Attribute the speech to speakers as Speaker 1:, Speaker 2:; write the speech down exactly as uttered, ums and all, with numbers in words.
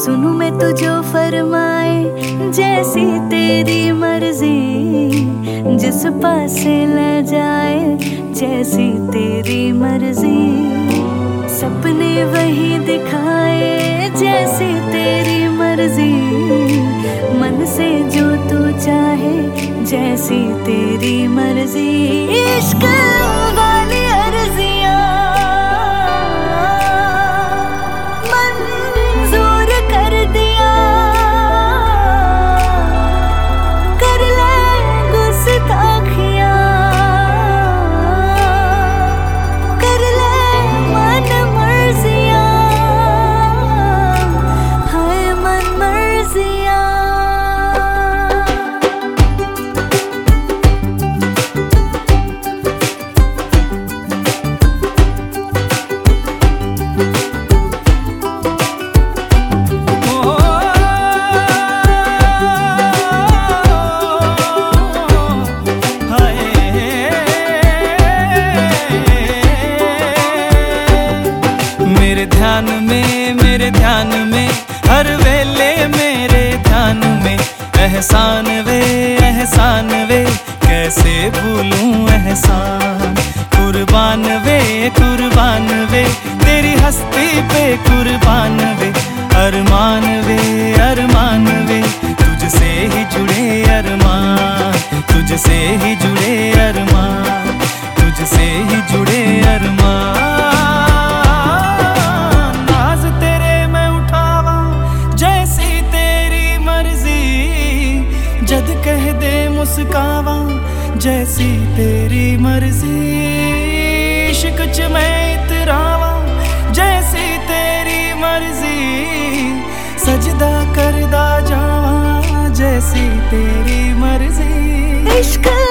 Speaker 1: सुनूं मैं तू जो फरमाए जैसी तेरी मर्जी, जिस पासे ले जाए जैसी तेरी मर्जी, सपने वही दिखाए जैसी तेरी मर्जी, मन से जो तू चाहे जैसी तेरी मर्जी। इश्क वाली अर्जियां मंजूर कर दिया, कर ले गुस्ताखियां, कर ले मन मर्जियां, हाय मन मर्जियां।
Speaker 2: मेरे ध्यान में मेरे ध्यान में हर वेले मेरे ध्यान में एहसान वे एहसान वे कैसे भूलूं एहसान, कुर्बान वे कुर्बान वे तेरी हस्ती पे कुर्बान वे, अरमान वे अरमान वे तुझसे ही जुड़े अरमान, तुझसे ही जुड़े अरमान, तुझसे ही जुड़े अरमान। जद कह दे मुस्कावा जैसी तेरी मर्जी, इश्क च मैं इतरावा जैसी तेरी मर्जी, सजदा करदा जावा जैसी तेरी मर्जी।
Speaker 1: इश्क